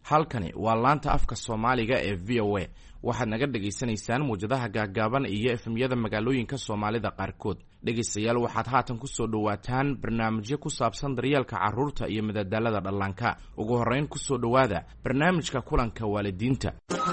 halkani waa laanta afka Soomaaliga ee VOA waxaad naga dhageysanaysaan muujadaha gaagaaban iyo efemyada magaalooyinka Soomaalida qaarkood. Dhageystayaal waxaad haatan ku soo dhawaataan barnaamijyo ku saabsan daryeelka carruurta iyo madadaalada dhallaanka. Ugu horeyn ku soo dhawaada barnaamijka kulanka waalidiinta.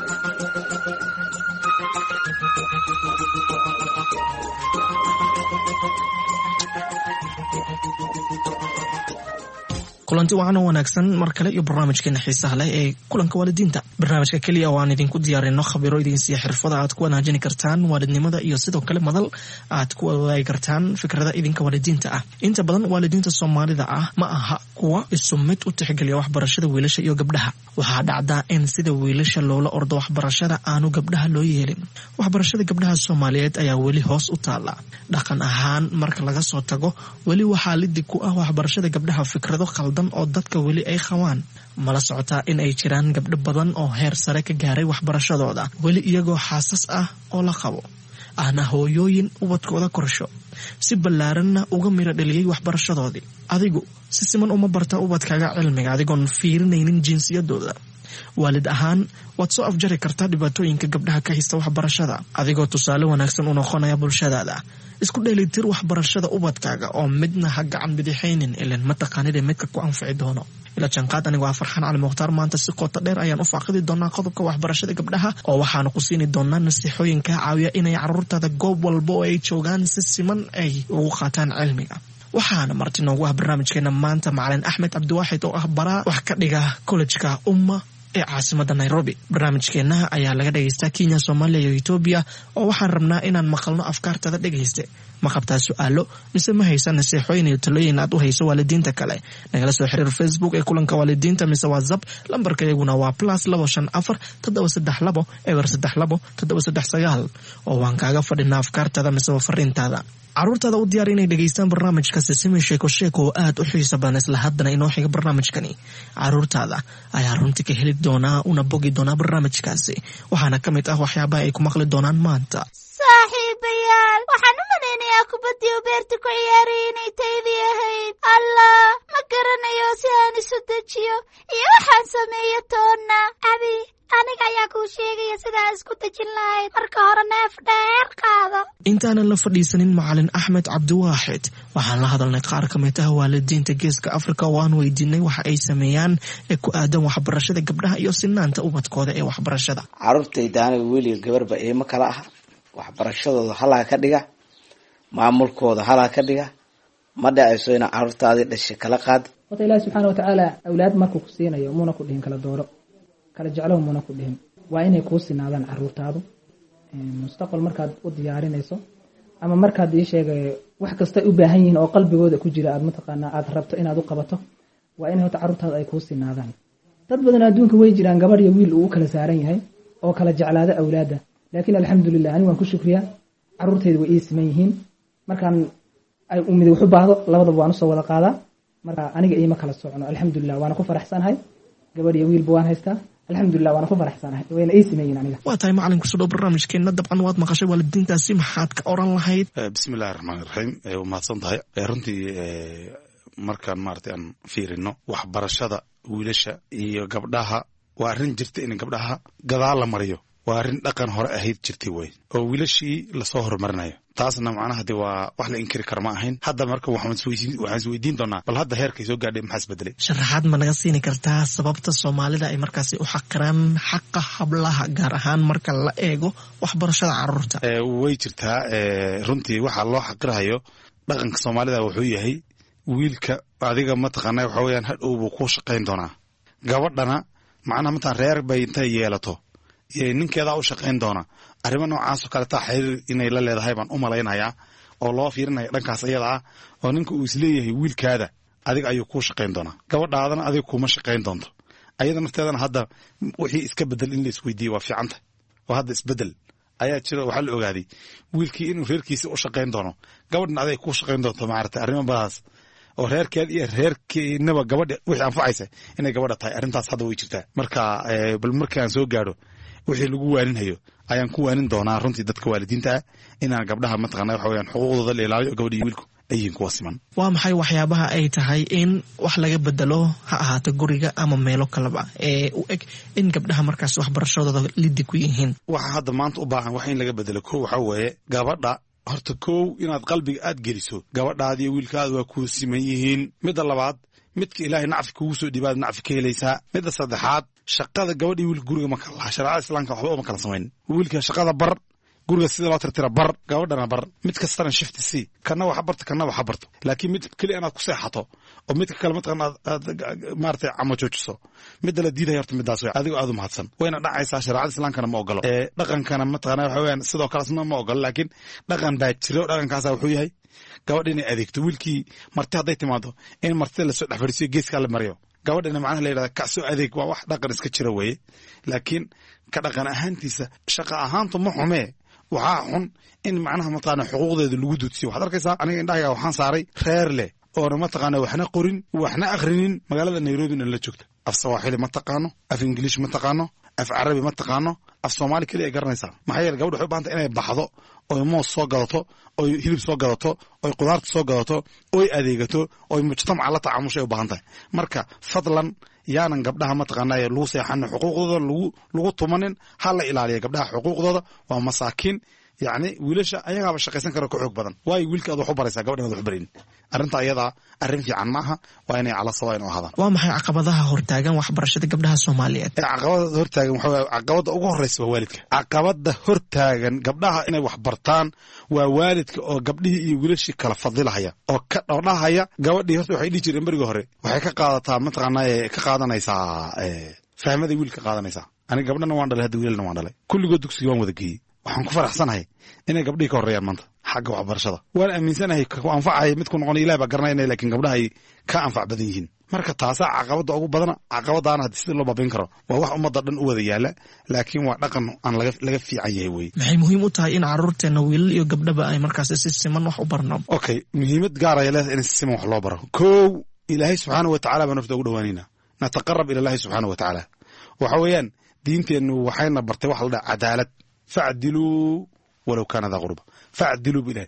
kulanti waxaan wanaagsan mar kale iyo barnaamijkeena xiisaha leh ee kulanka waalidiinta. barnaamijka kaliya oo aan idinku diyaarino khabiro idin siiya xirfada aad ku wanaajin kartaan waalidnimada iyo sidoo kale madal aad ku wadaagi kartaan fikrada idinka waalidiinta ah. inta badan waalidiinta Soomaalida ah ma aha kuwa isu mid u tixgeliya waxbarashada wiilasha iyo gabdhaha. waxaa dhacda in sida wiilasha loola ordo waxbarashada aanu gabdhaha loo yeelin. waxbarashada gabdhaha Soomaaliyeed ayaa weli hoos u taala. dhaqan ahaan marka laga soo tago weli waxaa liddi ku ah waxbarashada gabdhaha fikrado qaldan oo dadka weli ay qabaan. mala socotaa in ay jiraan gabdho badan oo heer sare ka gaaray waxbarashadooda weli iyagoo xaasas ah oo la qabo ahna hooyooyin ubadkooda korsho si ballaaranna uga miro dhaliyay waxbarashadoodii. adigu si siman uma barta ubadkaaga cilmiga adigoon fiirinaynin jinsiyadooda. waalid ahaan waad soo afjari kartaa dhibaatooyinka gabdhaha ka haysta waxbarashada adigoo tusaale wanaagsan u noqonaya bulshadaada. isku dheelitir waxbarashada ubadkaaga oo midna ha gacan bidixaynin ilan mataqaanida midka ku anfici doono. ila janqaad anigu waa Farxaan Cali Mukhtaar. maanta si qoto dheer ayaan u faaqidi doonaa qodobka waxbarashada gabdhaha oo waxaanu ku siini doonaa nasiixooyinka caawiya inay carruurtada goob walba oo ay joogaan si siman ay ugu qaataan cilmiga. waxaana marti noogu ah barnaamijkeena maanta macalin Axmed Cabdiwaaxid oo ah baraa wax ka dhiga kollejka Umma ee caasimada Nairobi. barnaamijkeena ayaa laga dhageystaa Kenya, Soomaaliya iyo Itoobiya oo waxaan rabnaa inaan maqalno afkaartada dhageyste. ma qabtaa su'aalo mise ma haysan nasiixooyin iyo talooyin aad u hayso waalidiinta kale? nagala soo xiriir Facebook ee kulanka waalidiinta mise WhatsApp. lambarka iyaguna waa +254 732 032 739 oo waan kaaga fadhinaa afkaartada mise fariintaada. carruurtaada u diyaar inay dhageystaan barnaamijkaasi simi sheeko oo aad u xiiso badan isla haddana inoo xiga barnaamijkani. carruurtaada ayaa runtii ka heli doonaa una bogi doonaa barnaamijkaasi waxaana ka mid ah waxyaabaha ay ku maqli doonaan maanta. saaxiibayaal waxaan u malaynayaa kubaddii u beerta ku ciyaarayay inay taydii ahayd. allah ma garanayo si aan isu dejiyo iyo waxaan sameeyo toonna. abi aniga ayaa kuu sheegaya sidaa isku dejin lahayd. marka hore neef dheer qaado. intaanan la fadhiisanin macalin Axmed Cabdiwaaxid waxaan la hadalnay qaar ka mid ah waalidiinta Geeska Afrika oo aan weydiinay waxa ay sameeyaan ee ku aadan waxbarashada gabdhaha iyo sinaanta ubadkooda ee waxbarashada. carruurtayda aniga weli gabarba eema kala ah. waxbarashadooda halaa ka dhiga, maamulkooda halaa ka dhiga. ma dhacayso in carruurtaadii dhashay kala qaad. wata Ilaahay subxaanahu wa ta'aala awlaad markuu ku siinayo muuna ku dhihin kala dooro kala jeclow muuna ku dhihin. waa inay kuu sinaadaan carruurtaadu mustaqbal markaad u diyaarinayso ama markaad ii sheegay wax kasta u baahan yihiin oo qalbigooda ku jira aad mataqaanaa aad rabto inaad u qabato. waa in horta carruurtaadu ay kuu sinaadaan. dad badan adduunka way jiraan gabadh iyo wiil uu kala saaran yahay oo kala jeclaada awlaada. laakiin alxamdulillah ani waan ku shukriyaa carruurtayda way ii siman yihiin. markaan ay umid wax u baahdo labadaba waan usoo wada qaadaa. marka aniga iima kala socono alxamdulillah waana ku faraxsanahay. gabadh iyo wiilba waan haystaa alxamdulillah waana ku faraxsanahay wayna ii siman yihiin aniga. waa tahay macalin kusoo dhow barnaamijkeena dabcan waad maqashay waalidiintaasi maxaad ka oran lahayd? bismillahi raxmaani raxiim. waa mahadsan tahay. runtii markaan maaragtay aan fiirino waxbarashada wiilasha iyo gabdhaha waa arrin jirta in gabdhaha gadaal la mariyo. waa arrin dhaqan hore ahayd jirtay wey oo wiilashii lasoo horumarinayo. taasna macnaha de waa wax la inkiri kara ma ahayn. hadda marka waxaan isweydiin doonaa bal hadda heerkay soo gaadhay maxaa isbedelay. sharaxaad ma naga siini kartaa sababta Soomaalida ay markaasi u xaqiraan xaqa hablaha gaar ahaan marka la eego waxbarashada carruurta? way jirtaa. runtii waxaa loo xaqirahayo dhaqanka Soomaalida wuxuu yahay wiilka adiga mataqaanaa waxa weeyaan hadhow buu ku shaqayn doonaa. gabadhana macnaha mataan reer bay intay yeelato ninkeedaa u shaqayn doona. arrimo noocaas oo kale taa xiriir inay la leedahay baan u malaynayaa oo loo fiirinaya dhankaas iyada ah oo ninka uu isleeyahay wiilkaada adiga ayuu kuu shaqayn doonaa. gabadhaadana adiga kuma shaqayn doonto. ayada nafteedana hadda wixii iska bedel in la isweydiiye waa fiicanta oo hadda isbedel ayaa jira. waxaa la ogaaday wiilkii inuu reerkiisa u shaqayn doono, gabadhna adiga kuu shaqayn doonto. maaragtay arrimo badaas oo reerkeed iyo reerkiinaba gabadha wixii anfacaysa inay gabadha tahay. arrintaas hadda way jirtaa. marka bal markaan soo gaadho wixii lagu waaninhayo ayaan ku waanin doonaa runtii dadka waalidiinta ah inaan gabdhaha mataqaanaa waxa weeyaan xuquuqdooda la ilaaliyo gabadha iyo wiilku ayiin kuwa siman. waa maxay waxyaabaha ay tahay in wax laga bedelo ha ahaato guriga ama meelo kaleba u eg in gabdhaha markaas waxbarashadooda liddi ku yihiin? waxa hadda maanta u baahan wax in laga bedelo kow waxaa weeye gabadha horta kow inaad qalbiga aad geliso gabadhaada iyo wiilkaada waa kuu siman yihiin. midda labaad midka ilaahay nacfi kugu soo dhibaad nacfi ka helaysaa. midda saddexaad shaqada gabadha iyo wiilka guriga ma kala laha. shareecada islaamka waxba uma kala samayn. wiilka shaqada bar, guriga sida loo tirtira bar, gabadhana bar. mid kastana shifti sii, kana waxa barto kana waxa barto. laakiin mid kaliya inaad ku seexato oo midka kale mataqaan aad maartay camo joojiso midda la diiday horta midaas way adigu aad u mahadsan wayna dhacaysaa. shareecada islaamkana ma ogolo, dhaqankana mataqaan waxa weeyaan sidoo kale ma ogolo. laakiin dhaqan baa jiro, dhaqankaasa wuxuu yahay gabadha inay adeegto. wiilkii marti hadday timaado in martida lasoo dhex fadhiisiyo geeskaa la mariyo. gabadhina macnaha la yidhahda kacsoo adeeg waa wax dhaqan iska jira weeye. laakiin ka dhaqan ahaantiisa shaqa ahaantu ma xumee, waxaa xun in macnaha mataqaana xuquuqdeeda lagu duudsiyo. waxaad arkaysaa aniga indhahayga waxaan saaray reer leh oona mataqaana waxna qorin waxna akhrinin magaalada Nairobina la joogta. af Sawaaxili ma taqaano, af Ingiliish ma taqaano, af Carabi ma taqaano, af Soomaali kaliya ay garanaysaa. maxaa yeelay gabadhu waxay u baahan tahay inay baxdo oy moos soo gadato, oy hilib soo gadato, oy qudaarta soo gadato, oy adeegato, oy mujtamaca la tacaamushay u baahan tahay. marka fadlan yaanan gabdhaha mataqaanaa lagu seexanin, xuquuqdooda lagu tumanin. ha la ilaaliya gabdhaha xuquuqdooda, waa masaakiin. yacni wiilasha ayagaaba shaqaysan kara ka xoog badan. waayo wiilka aad wax u baraysaa gabadhan aad wax barayn. arrinta ayadaa arrin fiican maaha, waa inay cala sawayn u ahaadaan. waa maxay caqabadaha hortaagan waxbarashada gabdhaha Soomaaliyeed? caqabada hortaagan waxa weeye caqabada ugu horreysa waa waalidka. caqabada hortaagan gabdhaha inay wax bartaan waa waalidka oo gabdhihii iyo wiilashii kala fadilahaya oo ka dhowdhahaya. gabadhii horta waxay dhihi jireen berigii hore waxay ka qaadataa mataqaanaa ka qaadanaysaa fahmaday wiilka ka qaadanaysaa. aniga gabdhana waan dhalay, hadda wiilalna waan dhalay. kulligood dugsiga waan wada geeyey. waxaan ku faraxsanahay inay gabdhihii ka horreeyaan maanta xagga waxbarashada. waan aaminsanahay ku anfacaya midku noqonay ilaah baa garanaya, laakiin gabdhahay ka anfac badan yihiin. marka taasaa caqabada ugu badana. caqabadaana haddii sida loo baabayn karo waa wax ummadda dhan u wada yaala, laakiin waa dhaqan aan laga fiican yahay weye. maxay muhiim u tahay in carruurteenna wiilal iyo gabdhaba ay markaas si siman wax u barno? okay, muhiimad gaar ay leedahay in si siman wax loo baro. kow, ilaahay subxaanahu watacaala baa nafta ugu dhawaanaynaa, nataqarab ila llahi subxaanahu watacaala. waxa weeyaan diinteennu waxayna bartay waxa la dhaha cadaalad. facdiluu walow kaana daa qurba. facdiluu bilahi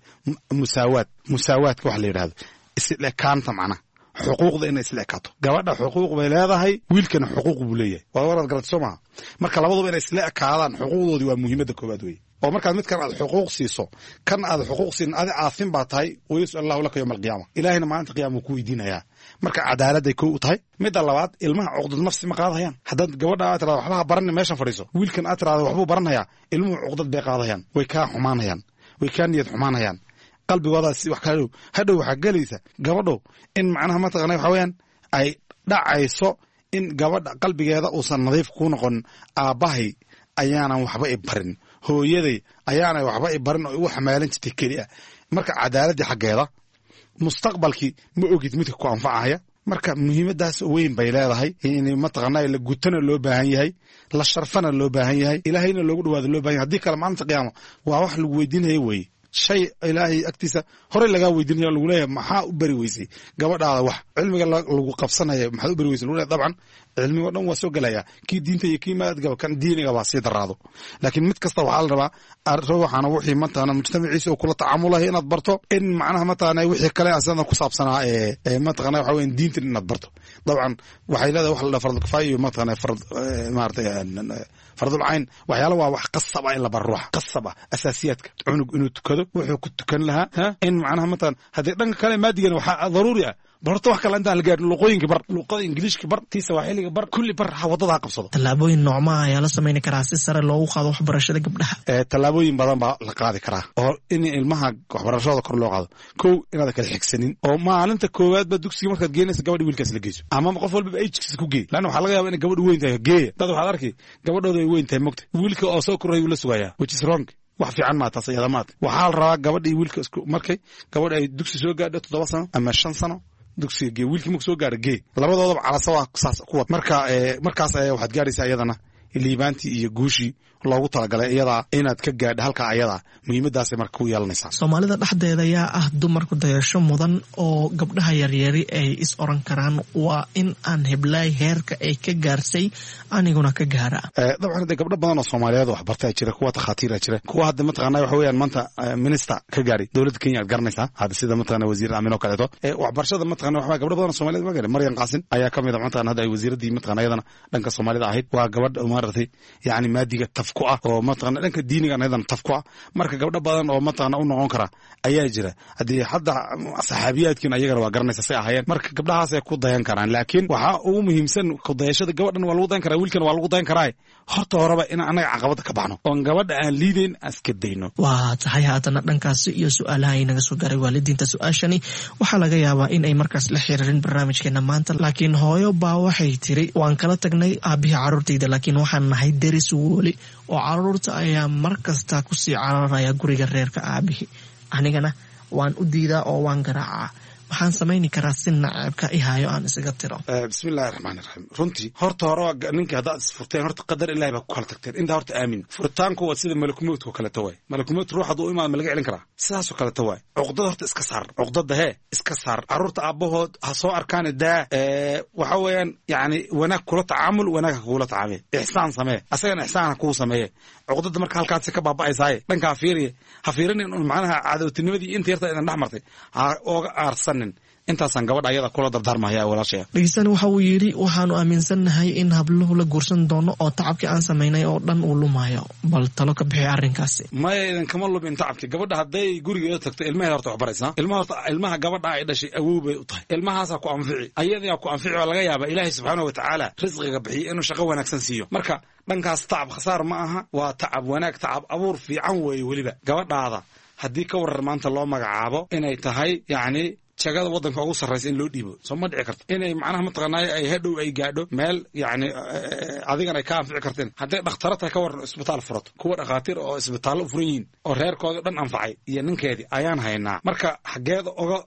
musaawaadka waxa la yidhahdo isla ekaanta, macnaha xuquuqda inay isla ekaato. gabadha xuquuq bay leedahay, wiilkana xuquuq buu leeyahay. waa waraad garata soo maha. marka labaduba inay isla ekaadaan xuquuqdoodii waa muhiimadda koowaad weye. oo markaad midkan aad xuquuq siiso kan aad xuquuq siin adi caafin baa tahay. wayas'al allahu laka yowma alqiyaama, ilaahayna maalinta qiyaama wuu ku weydiinayaa. marka cadaaladday kow u tahay. midda labaad, ilmaha cuqdad nafsi ma qaadahayaan. haddaad gabadha aad tirahdo waxbaha baranni meeshan fadhiiso, wiilkan aad tirahdo waxbuu baranhayaa, ilmuhu cuqdad bay qaadahayaan, way kaa xumaanayaan, way kaa niyad xumaanayaan. qalbigoodaas wax kala hadhow waxaa gelaysa gabadho in macnaha mataqaana waxa weeyaan ay dhacayso in gabadha qalbigeeda uusan nadiif kuu noqon. aabbahay ayaanan waxba i barin, hooyaday ayaanay waxba i barin oo igu xamaalan jirtay keliya. marka cadaaladii xaggeeda mustaqbalkii ma ogid midka ku anfacaya. marka muhiimadaas weyn bay leedahay in mataqaanaa la gutana loo baahan yahay, la sharfana loo baahan yahay, ilaahayna loogu dhawaado loo baahan yahay. haddii kale maalinta qiyaama waa wax lagu weydiinaya weye. shay ilaahay agtiisa horey lagaa weydiinaya lagu leeyahay maxaa u bari weysay gabadhaada wax cilmiga lagu qabsanaya maxaad u bari weysay lagu leeyahay. dabcan cilmigo dhan waa soo gelaya, kii diinta iyo kii maadgaba kan diiniga baa sii daraado. laakiin mid kasta waxaa la rabaa waxaana wixii mataqaana mujtamaciisa oo kula tacaamulahay inaad barto, in macnaha mataqaana wixii kale asana ku saabsanaa mataqaana waxa weyn diintan inaad barto. dabcan waxay leedahay wax la dhaha fard kifaaya iyo mataqaana maartay fardul cayn. waxyaala waa wax qasab ah in la baro, ruuxa qasab ah. asaasiyaadka cunug inuu tukado, wuxuu ku tukan lahaa, in macnaha mataqaana haddii dhanka kale maadigana waxaa daruuri ah barto wax kale intaan la gaarin. luqooyinka bar, luqada ingiliishka bar, tii sawaaxiliga bar, kulli bar, wadada ha qabsado. tallaabooyin noocmaa ayaa la samayn karaa si sare loogu qaado waxbarashada gabdhaha? tallaabooyin badan baa la qaadi karaa oo in ilmaha waxbarashada kor loo qaado. kow, inaad kala xigsanin oo maalinta koowaad ba dugsiga markaad geenaysa gabadhi wiilkaas la geyso, ama qof walba ajkiisa ku geey. laanna waxaa laga yaaba inay gabadhu weyn tahay, geeya dad waxaad arki gabadhooda ay weyn tahay mogta, wiilka oo soo koraya la sugayaa, which is wrong. wax fiican maa taas iyada maad. waxaa la rabaa gabadha iyo wiilka markay gabadha ay dugsi soo gaadho 7 sano ama 5 sano dugsiga gee, wiilkii markuu soo gaadho gee, labadoodaba calasa waa saas ku wad. markaas waxaad gaadhaysaa iyadana liibaantii iyo guushii loogu talagalay iyada inaad ka gaadho halka ayada muhiimadaasay marka ku yeelanaysaa. Soomaalida dhexdeeda ayaa ah dumarku dayasho mudan oo gabdhaha yaryari ay is oran karaan waa in aan heblaay heerka ay ka gaarsay aniguna ka gaara. dabcan de gabdho badan oo Soomaaliyeed wax bartay jira, kuwa takhaatiir jira, kuwa hadda mataqaanaa waxa weeyaan maanta minister ka gaari dawladda Kenya aad garanaysaa hadda sida mataqaanaa wasiir Amino kaleeto waxbarashada mataqaanaa waxa gabdho badan oo Soomaaliyeed ma gaari. Maryam Qaasin ayaa kamid ah mataqaanaa hadda ay wasiiradii mataqaanaa iyadana dhanka Soomaalida ahayd, waa gabadh maartay yaani maadiga tafku ah oo mataqaanaa dhanka diiniga iyadana tafku ah. marka gabdho badan oo mataqaanaa u noqon kara ayaa jira. hadii hadda saxaabiyaadkiina ayagana waa garanaysaa say ahaayeen, marka gabdhahaas ay ku dayan karaan. laakiin waxa ugu muhiimsan ku dayashada gabadhan waa lagu dayan karaa, wiilkan waa lagu dayan karaa. horta horeba in anaga caqabada ka baxno oo gabadha aan liideyn aska dayno. waa tahay haddana dhankaasi iyo su'aalaha inaga soo gaaray waalidiinta. su-aashani waxaa laga yaabaa in ay markaas la xiriirin barnaamijkeena maanta, laakiin hooyo baa waxay tiri waan kala tagnay aabihii carruurtayda laakiin waxaan nahay deris weli oo carruurta ayaa mar kasta kusii cararaya guriga reerka aabihii, anigana waan u diidaa oo waan garaacaa. waxaan samayni karaa si naceebka ihaayo aan isaga tiro. bismillahi raxmaani raxiim. runtii horta hore ninka haddaad isfurteen horta qadar ilaahay baa ku kala tagteen. intaa horta aamin. furitaanku waa sida malakumowdka oo kaleeto waay. malakumowd ruux hadduu imaado ma laga celin karaa, sidaasoo kaleeto waay. cuqdada horta iska saar, cuqdada iska saar. carruurta aabbahood ha soo arkaan daa waxa weeyaan yani wanaag kula tacaamul, wanaag ha kugula tacaamee, ixsaan samee, asagana ixsaan ha kuu sameeye. cuqdada marka halkaasi ka baaba'aysaaye dhankaa fiiriye ha fiirinin macnaha cadowtinimadii inta yarta idan dhex martay ha ooga aarsanin. intaasaan gabadha ayada kula dardaarmaya walaashaya. dhegeystaani waxa uu yidhi waxaanu aaminsannahay in habluhu la guursan doono oo tacabkii aan samaynay oo dhan uu lumayo, bal talo ka bixi arrinkaasi. maya idinkama lumin tacabkii. gabadha hadday gurigeeda tagto ilmaheeda horta wax baraysaa. ilmaha gabadha ay dhashay awow bay u tahay. ilmahaasaa ku anfici, ayadaa ku anfici oo laga yaaba ilaahay subxaanahu watacaala risqiga bixiyo inuu shaqo wanaagsan siiyo. marka dhankaas tacab khasaar ma aha, waa tacab wanaag, tacab abuur fiican weeye. weliba gabadhaada haddii ka warar maanta loo magacaabo inay tahay yacni jagada waddanka ugu sarraysa in loo dhiibo, soo ma dhici karto inay macnaha mataqaanaa ay hadhow ay gaadho meel yacni adigana ay ka anfici karteen. hadday dhakhtaro tahay ka waran isbitaal furato, kuwa dhakhaatiir oo isbitaallo u furan yihiin oo reerkooda dhan anfacay iyo ninkeedii ayaan haynaa. marka xaggeeda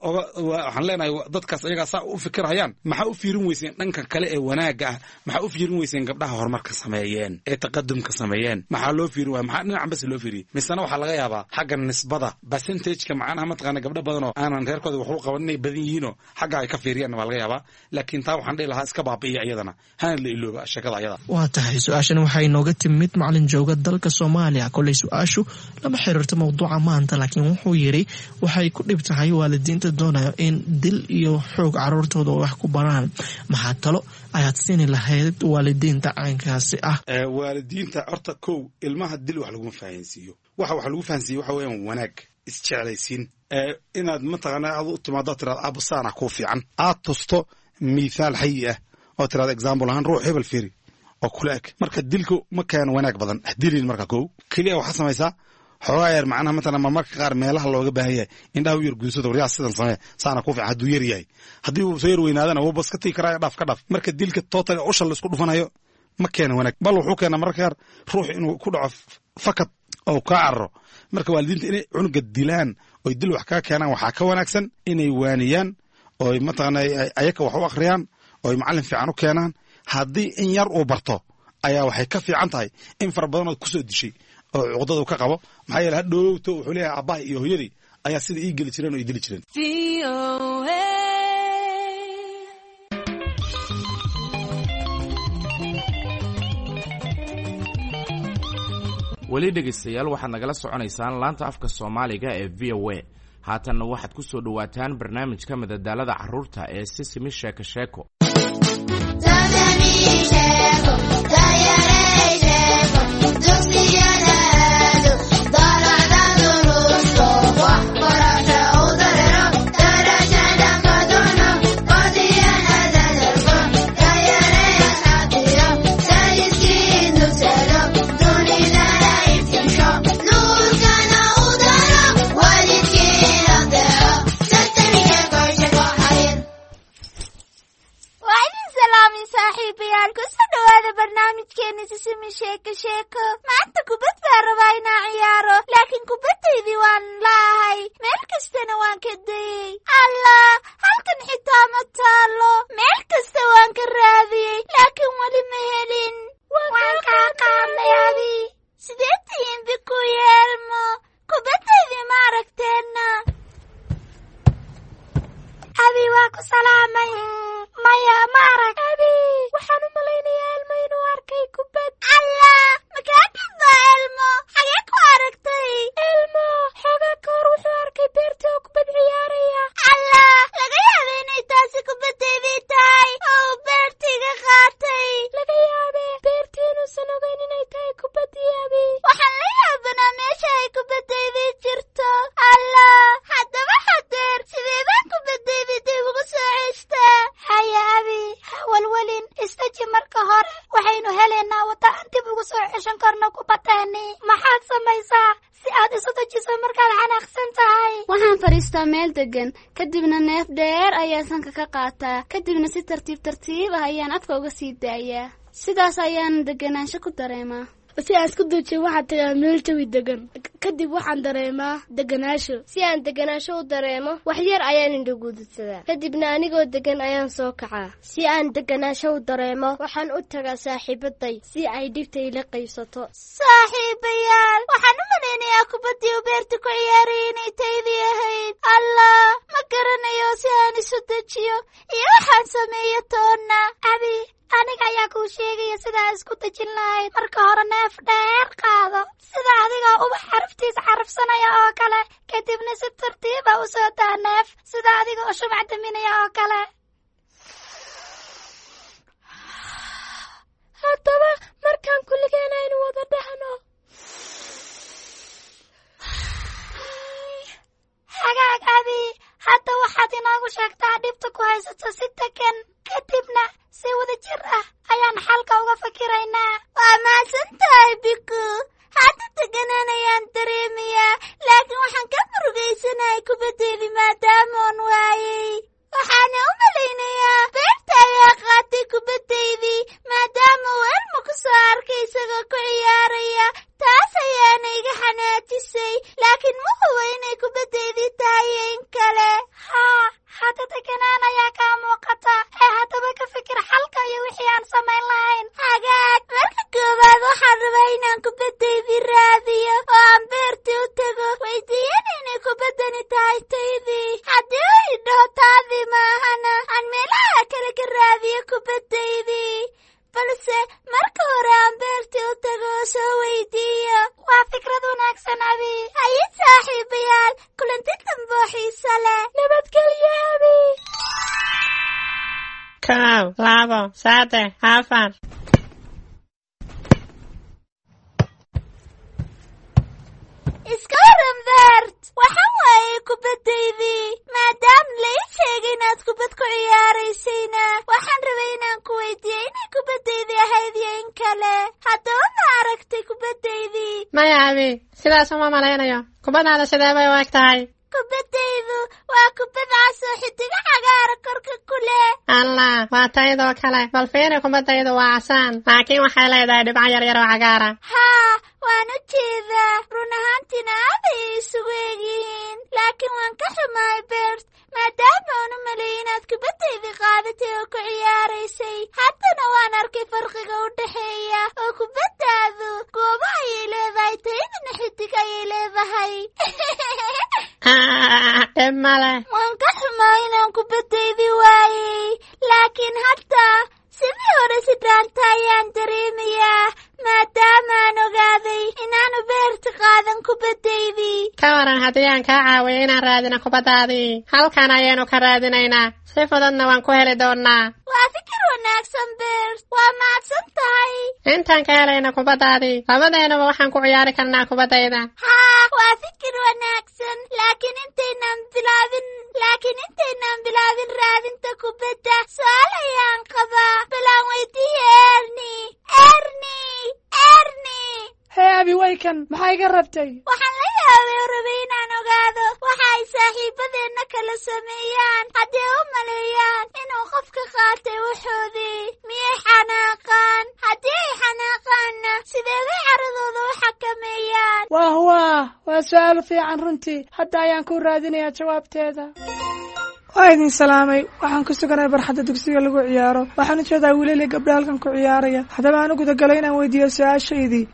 waxaan leenahay dadkaas ayagaa saa u fikirhayaan, maxaa u fiirin weyseen dhanka kale ee wanaagga ah? maxaa u fiirin weyseen gabdhaha horumarka sameeyeen ee taqadumka sameeyeen? maxaa loo fiirin waaya? maxaa dhinacan bas loo fiiriyey? misena waxaa laga yaabaa xagga nisbada percentageka macnaha mataqaanaa gabdho badan oo aanan reerkooda wax u qaban inay badan yihiinoo xagga ay ka fiiriyaanna waa laga yaabaa. laakiin taa waxaan dhihi lahaa iska baabi'iya iyadana, hana la ilooba sheekada ayada. waa tahay su-aashan waxaa inooga timid macalin jooga dalka Soomaaliya. koley su-aashu lama xiriirto mawduuca maanta, laakiin wuxuu yidhi waxay ku dhib tahay waalidiinta doonayo in dil iyo xoog carruurtooda wax ku baraan. maxaa talo ayaad siini lahayd waalidiinta caynkaasi ah? waalidiinta horta kow ilmaha dil wax laguma fahansiiyo. wax lagu fahansiiyo waxa weeyaan wanaag, isjeclaysiin, inaad mataqaanaa aad u timaado tiraad abusaana kuu fiican, aad tusto mithaal xayi ah oo tiraad example ahaan ruux hebel fiiri oo kula eg. marka dilku ma keeno wanaag badan, dilin marka kow keliya waxaa samaysaa xoogaa yar macnaha matala marmarka qaar meelaha looga baahan yahay indhaha u yar guusada waryaa sidan samee saana ku fiican hadduu yar yahay. haddii uu soo yar weynaadana wuu bas ka tigi karaa dhaaf ka dhaaf. marka dilka total usha laisku dhufanayo ma keena wanaag, bal wuxuu keenaa mararka qaar ruux inuu ku dhaco fakad oo kaa cararo. marka waalidiinta inay cunuga dilaan oy dil wax kaa keenaan waxaa ka wanaagsan inay waaniyaan ooy mataqaanaa ayaka wax u akhriyaan ooy macallin fiican u keenaan. haddii in yar uu barto ayaa waxay ka fiican tahay in fara badanood kusoo dishay oo cuqdada u ka qabo. maxaa yeele hadhowto wuxuu leeyahay aabbaha iyo hooyadii ayaa sida ii geli jireen oo ii dili jireen. weli dhegaystayaal waxaad nagala soconaysaan laanta afka Soomaaliga ee VOA. haatanna waxaad ku soo dhawaataan barnaamijka madadaalada carruurta ee Sisimi Sheeko Sheeko. maanta kubad baa rabaa inaan ciyaaro, laakiin kubaddaydii waan laahay, meel kastana waan ka dayey. allah, halkan xitaa ma taalo, meel kasta waan ka raadiyey, laakiin weli ma helin. waan kaa soo ceshan karno kubaddeeni. Maxaad samaysaa si aad isu dejiso markaad xanaaqsan tahay? waxaan fadhiistaa meel degan, kadibna neef dheer ayaa sanka ka qaataa, kadibna si tartiib tartiib ah ayaan afka uga sii daayaa. sidaas ayaan deganaansho ku dareemaa. si aan isku dejiyo waxaan tagaa meel jawi degan, kadib waxaan dareemaa deganaasho. si aan deganaasho u dareemo wax yar ayaan indhaguududsadaa, kadibna anigoo degan ayaan soo kacaa. si aan deganaasho u dareemo waxaan u tagaa saaxiibaday si ay dhibta ila qaybsato. saaxiibayaal, waxaan u malaynayaa kubaddii beerta ku ciyaarayay inay taydii ahayd. allah, ma garanayo si aan isu dejiyo iyo waxaan sameeyo toonna. abi, aniga ayaa kuu sheegaya sidaa isku dejin lahayd. marka hore neef dheer qaado, sida adiga ubax xaraftiisa carafsanaya oo kale, kadibna si tartiiba u soo daa neef sida adiga oo shumac daminaya oo kale. haddaba markaan kulligeen aynu wada dhahno hagaag abi, hadda waxaad inoogu sheegtaa dhibta ku haysato si degan, kadibna si wada jir ah ayaan xalka uga fakiraynaa. waa mahadsan tahay biku, hadda deganaan ayaan dareemayaa, laakiin waxaan ka murugaysanahay kubaddeedii maadaamoon waayey. waxaana u malaynayaa beerta ayaa qaatay kubaddaydii maadaama uu elmo ku soo arkay isagoo ku ciyaaraya. taas ayaana iga xanaajisay, laakiin ma hubo inay kubaddaydii tahay in kale. haa, hadda deganaan ayaa kaa muuqata. haddaba ka fikir xalka iyo wixii aan samayn lahayn. hagaag, marka koowaad waxaan rabaa inaan kubaddaydii raadiyo oo aan beertii u tago, weydiiyana inay kubaddani tahay taydii. haddii uu idhaho taadii maahana, aan meelaha kale ka raadiyo kubaddaydii. balse marka hore aan beertii u tago oo soo weydiiyo. waa fikrad wanaagsan abi. haye saaxiibayaal, kulanti dambe oo xiiso leh. nabadgelyo abi. 1, 2, 3, 4. iska waran beert, waxaan waayey kubaddaydii. maadaama la ii sheegay inaad kubad ku ciyaaraysayna, waxaan rabay inaan ku weydiiyo inay kubaddaydii ahayd iyo in kale. haddaba ma aragtay kubaddaydii? maya abi, sidaas uma malaynayo. kubaddaada sidee bay u eg tahay? kubaddaydu waa kubad cas oo xidigo cagaara korka ku leh. allah, waa taydoo kale. bal fiiri, kubaddaydu waa casaan, laakiin waxay leedahay dhibco yaryar oo cagaara. haa, waan u jeedaa. run ahaantiina aad ayay isugu egyihiin, laakiin waan ka xumahay beert maadaama aan u maleeyay inaad kubaddaydii qaadatay oo ku ciyaaraysay. haddana waan arkay farqiga u dhexeeya oo kubaddaadu goobo ayay leedahay, taydina xidig ayay leedahay. dhib male. waan ka xumaa inaan kubaddaydii waayey, laakiin hadda sidii hore si dhaanta ayaan dareemayaa maadaama aan ogaaday inaanu beerta qaadan kubaddaydii. ka waran haddii aan kaa caawiyo inaan raadino kubaddaadii? halkan ayaynu ka raadinaynaa, si fududna waan ku heli doonnaa. waa fikir wanaagsan beert, waa mahadsan tahay. intaan ka helayna kubaddaadii, labadeenuba waxaan ku ciyaari karnaa kubaddayda. haa, waa fikir wanaagsan, laakiin intaynaan bilaabin raadinta kubadda, su'aal ayaan qabaa. balaan weydiiye erni. hee abi, waykan maxaa iga rabtay? waxaan la yaabay oo rabay inaan ogaado waxa ay saaxiibadeenna kala sameeyaan haddii u maleeyaan inuu qofka qaatay waxoodii. miyay xanaaqaan? haddii ay xanaaqaanna sidee bay caradooda u xakameeyaan? waa su'aal fiican runtii. hadda ayaan ku raadinayaa jawaabteeda. waa idin salaamay. waxaan ku suganay barxadda dugsiga lagu ciyaaro. waxaan u jeedaa wiilal iyo gabdho halkan ku ciyaaraya. haddaba aan u gudagalay inaan weydiiyo su-aashaydii.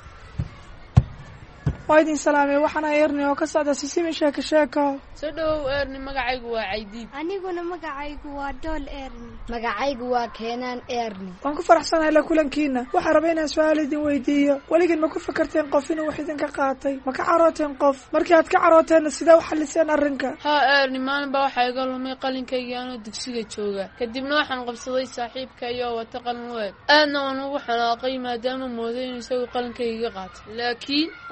waa idin salaamay. waxaana erni oo ka socda sisimi sheeko. soo dhowow erni, magacaygu waa caydiid. aniguna magacaygu waa dool erni. magacaygu waa keenaan erni. waan ku faraxsanahay la kulankiina. waxaan rabay inaan su-aal idin weydiiyo. weligiin ma ku fakarteen qof inuu wax idinka qaatay? ma ka carooteen qof? markii aad ka carooteenna sidee u xalliseen arrinka? haa erni, maalin baa waxaa iga lumay qalinkaygii anoo dugsiga jooga, kadibna waxaan qabsaday saaxiibka iyo wata qalin weeg. aadna waan ugu xanaaqay maadaama mooday inuu isagu qalinkayga qaatay, laakiin waxaan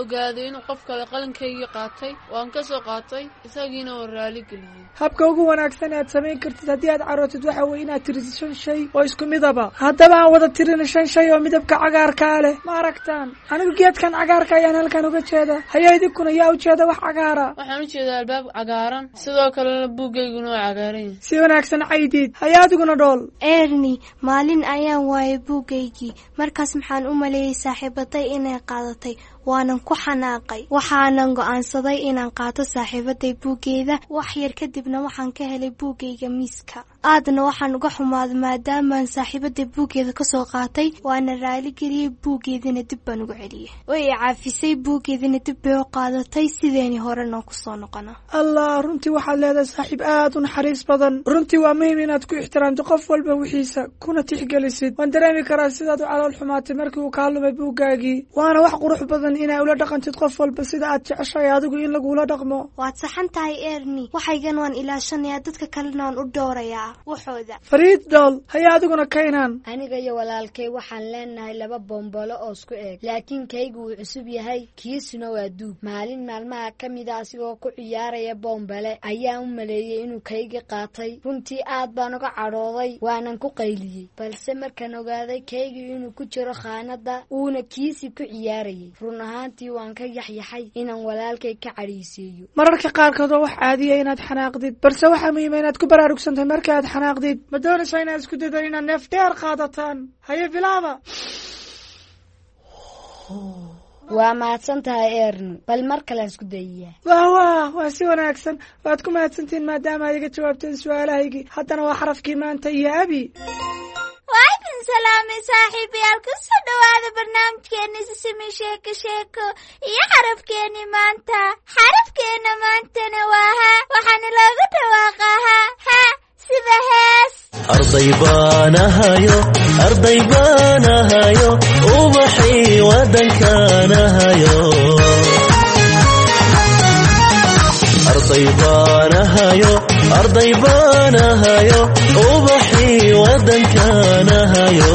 ogaaday inuu qof kale qalinkaygii qaatay waan ka soo qaatay isagiina oo raali geliyey. habka ugu wanaagsan aad samayn kartid haddii aad carootid waxa weeye inaad tirisid 5 shay oo isku midaba. haddaba aan wada tirina 5 shay oo midabka cagaarka leh. ma aragtaan anigu geedkan cagaarka ayaan halkan uga jeeda. hayaa idinkuna yaa ujeeda wax cagaara? waxaan ujeedaa albaab cagaaran sidoo kalena buugayguna waa cagaaran. si wanaagsan Caydiid. hayaa adiguna dhool? Erni maalin ayaan waayay buugaygii markaas maxaan u maleeyay saaxiibaday inay qaadatay waanan ku xanaaqay waxaanan go'aansaday inaan qaato saaxiibaday buugeeda wax yar kadibna waxaan ka helay buugayga miiska aadna waxaan uga xumaaday maadaama aan saaxiibaday buugeeda ka soo qaatay waana raali geliyay buugeedina dib baan ugu celiyay way caafisay buugeedina dib bay u qaadatay sideeni horena ku soo noqona. allah runtii waxaad leedahay saaxiib aad u naxariis badan. runtii waa muhiim inaad ku ixtiraamto qof walba wixiisa kuna tixgelisid. waan dareemi karaa sidaad u calool xumaatay markii uu kaa lumay buugaagii waana wax qurux badan inaa ula dhaqantid qof walba sida aad jeceshahay adigu in lagula dhaqmo. waad saxan tahay Erni waxaygan waan ilaashanayaa dadka kalena waan u dhoorayaa waxooda. Fariid dol hayaa adiguna Kaynaan? aniga iyo walaalkay waxaan leenahay 2 bombolo oo isku eeg laakiin kaygu uu cusub yahay kiisuna waa duug. maalin maalmaha kamid ah asigoo ku ciyaaraya bombale ayaan u maleeyay inuu kayga qaatay. runtii aad baan uga cadhooday waanan ku qayliyay balse markaan ogaaday kaygu inuu ku jiro khaanada uuna kiisi ku ciyaarayay run ahaantii waan ka yaxyaxay inaan walaalkay ka cadhaysiiyo. mararka qaarkood wax caadiya inaad xanaaqdid balse waxa muhiim ah inaad ku baraarugsantahay marka aad xanaaqdid. ma doonaysaa inaad isku daydo inaad neef dheer qaadataan? haye bilaaba. waa mahadsan tahay Erni bal mar kale isku dayiya. waa si wanaagsan waad ku mahadsantiin maadaama aad iga jawaabteen su'aalahaygii. haddana waa xarafkii maanta iyo abi. وعليكم السلام صاحبيال كسو دواada barnaamijkeeni sisimi sheeko iyo xarafkeeni maanta. xarafkeena maantana waa ha waxaana loogu dhawaaqaa ha sida hees. arday baanahayo ubaxii wadankaanahayo arday baanahayo ubaxii wadankaanahayo.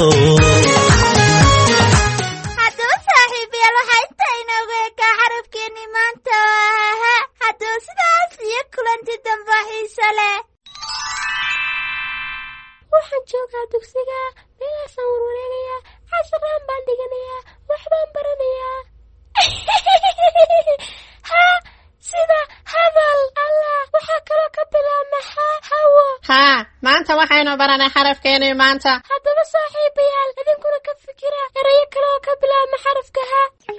haddaba saaxiibayaal waxaa intaa inoogu ekaa xarafkeeni maanta ha haddaba sidaas iyo kulanti dambe xiiso leh. waxaan joogaa dugsiga meelaasaan warwareegayaa casharaan baan dhiganayaa waxbaan baranayaa. ha sida hadal allah waxaa kaloo ka bilaabma hawo. haa maanta waxaynu baranay xarafkeenii maanta. haddaba saaxiibayaal idinkuna ka fikira erayo kale oo ka bilaabma xarafka ha.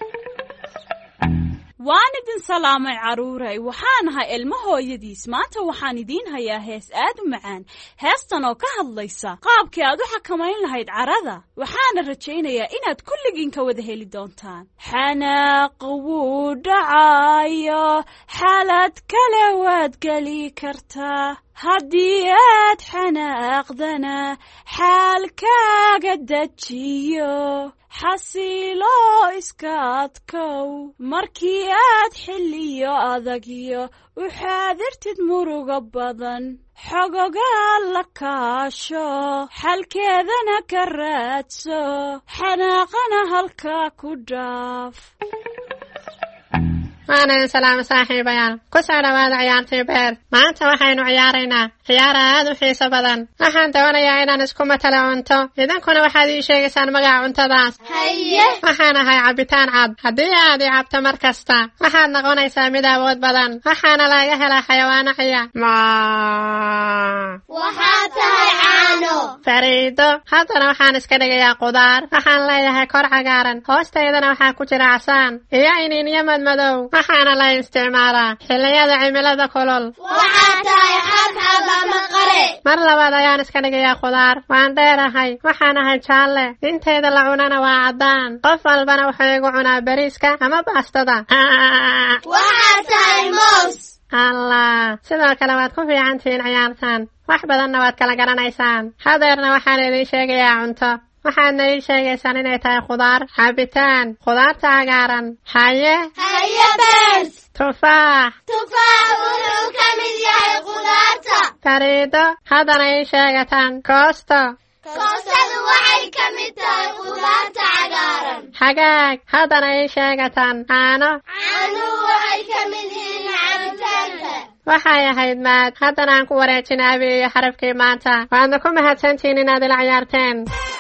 waan idin salaamay caruuray waxaan ahay ilmo hooyadiis. maanta waxaan idiin hayaa hees aad u macaan heestan oo ka hadlaysa qaabkii aad u xakamayn lahayd carada. waxaana rajaynayaa inaad kulligiin ka wada heli doontaan. xanaaq wuu dhacayo xaalad kale waad geli kartaa haddii aad xanaaqdana xaalkaaga dejiyo xasilo iska adkow markii aad xilliyo adagyo u xaadirtid muruga badan xogogaa la kaasho xalkeedana ka raadso xanaaqana halkaa ku dhaaf. waana idin salaamo saaxiibayaal ku soo dhawaada ciyaartii beer. maanta waxaynu ciyaaraynaa ciyaar aad u xiiso badan. waxaan doonayaa inaan isku matalo cunto idinkuna waxaad ii sheegaysaan magaca cuntadaas. haye waxaan ahay cabitaan cad haddii aad i cabto mar kasta waxaad noqonaysaa mid awood badan waxaana laga helaa xayawaano ciya. waxaad tahay caano. fariido haddana waxaan iska dhigayaa qudaar. waxaan leeyahay kor cagaaran hoostaydana waxaa ku jira casaan iyo iniinyo madmadow. waxaana la isticmaalaa xilliyada cimilada kulul. waxaad tahay xabxab ama qare. mar labaad ayaan iska dhigayaa khudaar. waan dheerahay waxaan ahay jaalle inteeda la cunana waa caddaan. qof walbana wuxuu igu cunaa bariiska ama baastada. waxaad tahay moos. allah sidoo kale waad ku fiican tihiin ciyaartan wax badanna waad kala garanaysaan. hadeerna waxaan idiin sheegayaa cunto waxaadna ii sheegaysaan inay tahay khudaar cabitaan khudaarta cagaaran. haye beers. tufaax wuxuu ka mid yahay khudaarta. fariido haddana ii sheegataan koosto koostadu waxay ka mid tahay khudaarta cagaaran. hagaag haddana ii sheegatan caano waxay ka mid yihiin cabitaanka waxay ahayd maad haddana aan ku wareejin abi iyo xarafkii maanta waadna ku mahadsantihiin inaad ila ciyaarteen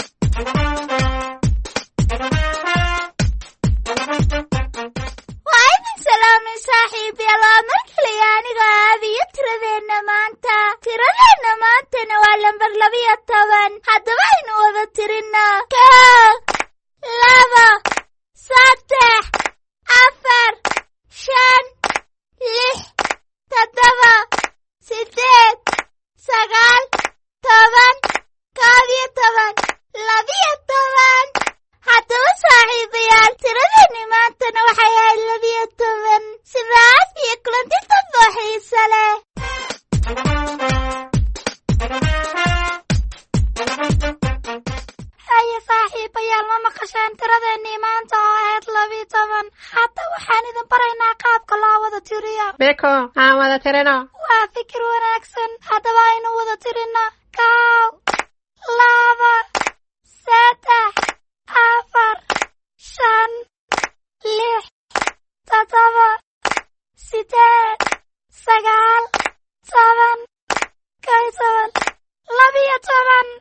waa idin salaamay saaxiibayaal waa mar kaliya aniga aadiyo tiradeenna maantana waa lambar 12 haddaba aynu wada tirina 1 2 3 4 5 6 7 8 9 10 11 haddaba saaxiibayaal tiradeenni maantana waxay ahayd 12 sidaas iyo kulanti dambe oo xiiso leh haye saaxiibayaal ma maqasheen tiradeenni maanta oo ahayd 12 hadda waxaan idin baraynaa qaabka loo wada tiriyo biko aan wada tirino waa fikir wanaagsan haddaba aynu wada tirino 1 2 3 4 5 6 7 8 9 10 11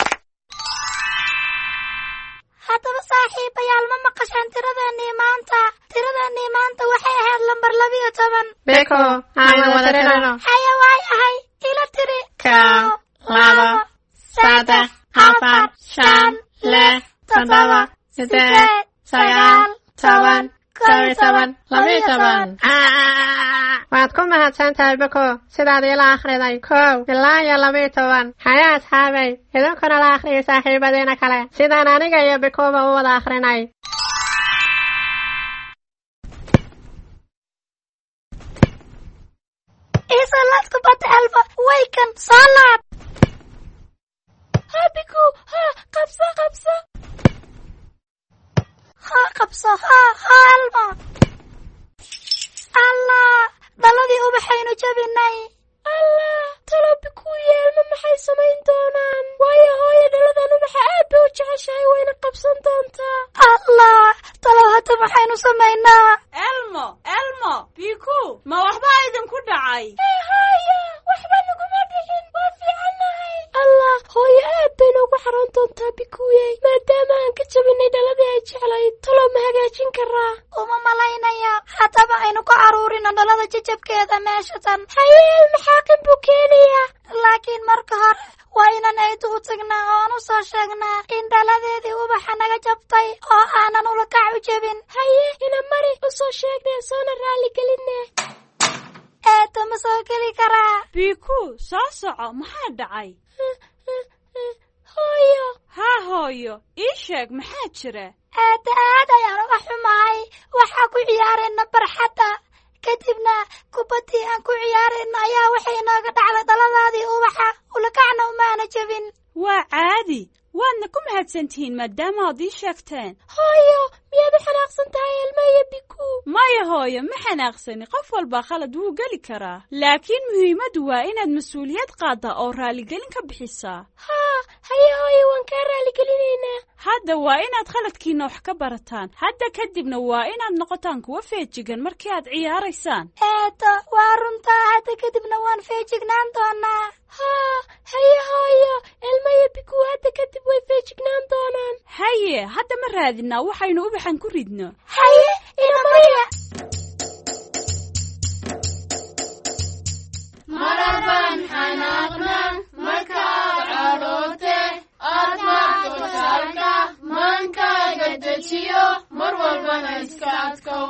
haddaba saaxiibayaal ma maqasheen tiradeenni maanta waxay ahayd lambar 12 biko aan wada tirino haye waayahay ila tiri 1 2 3 4 5 6 7 8 9 10 12 waad ku mahadsantahay biko sidaad ila akhriday 1 ilaa iyo 12 haya asxaabay idinkuna la akhriya saaxiibadiina kale sidaan aniga iyo bikoba u wada akhrinay isalaadku bata alba waykan soo laab biku qabso alba allah dhaladii ubaxaynu jabinay allah talo biku yeelma maxay samayn doonaan waayo hooyo dhaladan ubaxa aad bay u jeceshahay wayna qabsan doontaa allah talo hadda maxaynu samaynaa elmo biku ma waxbaa idinku dhacay haya waxba naguma dhicin waa fiicannahay allah hooyo aad bay noogu xaroon doontaa bikuyey maadaama aan ka jabinay dhaladii ay jeclayd talo ma hagaajin karaa uma malaynaya haddaba aynu ku caruurino dhalada jajabkeeda meeshatan hayeel maxaaqin buu keenayaa laakiin marka hore waa inaan aydu u tagnaa oo aan u soo sheegnaa in dhaladeedii ubaxa naga jabtay oo aanan ulakac u jebin haye ina mari u soo sheegnee soona raali gelinne eedda ma soo geli karaa biku soo soco maxaa dhacay hooyo hooyo ii sheeg maxaa jira aad ayaan uga xumahay waxaa ku ciyaarayna barxadda kadibna kubaddii aan ku ciyaarayna ayaa waxay inooga dhacday dhaladaadii ubaxa ulakacna umaana jebin waa caadi waadna ku mahadsantihiin maadaama aad ii sheegteen hooyo miyaad u xanaaqsan tahay elma iyo biku maya hooyo ma xanaaqsani qof walbaa khalad wuu geli karaa laakiin muhiimaddu waa inaad mas-uuliyad qaaddaa oo raaligelin ka bixisaa haye hooyo waan kaa raaligelineynaa hadda waa inaad khaladkiina wax ka barataan hadda kadibna waa inaad noqotaan kuwa feejigan markii aad ciyaaraysaan eedo waa runtaa hadda kadibna waan feejignaan doonaa haye hooyo elma iyo biku hadda kadib way feejignaan doonaan haye hadda ma raadinaa waxaynu ubaxan ku ridno haye inamaya marabaan xanaaqna markaad cadhoote aad maaqosalka maankaaga dejiyo mar walbana iska adkow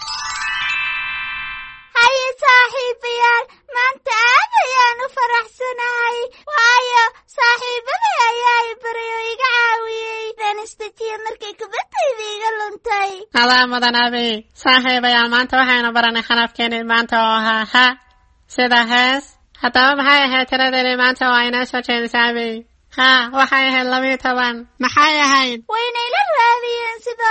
haye saaxiibayaal maanta aad ayaan u faraxsanahay waayo saaxiibaday ayaa i baray oo iga caawiyey baan istajiya markay kubaddayda iga luntay adaa mudan abi saaxiibayaal maanta waxaynu baranay khalafkeenii maanta oo ahaa ha sida hees haddaba maxay ahayd tiradeeni maanta oo aynoo soo jeedisa abi waxay ahayd 12 maxay ahayd waynayla raadiyeen sida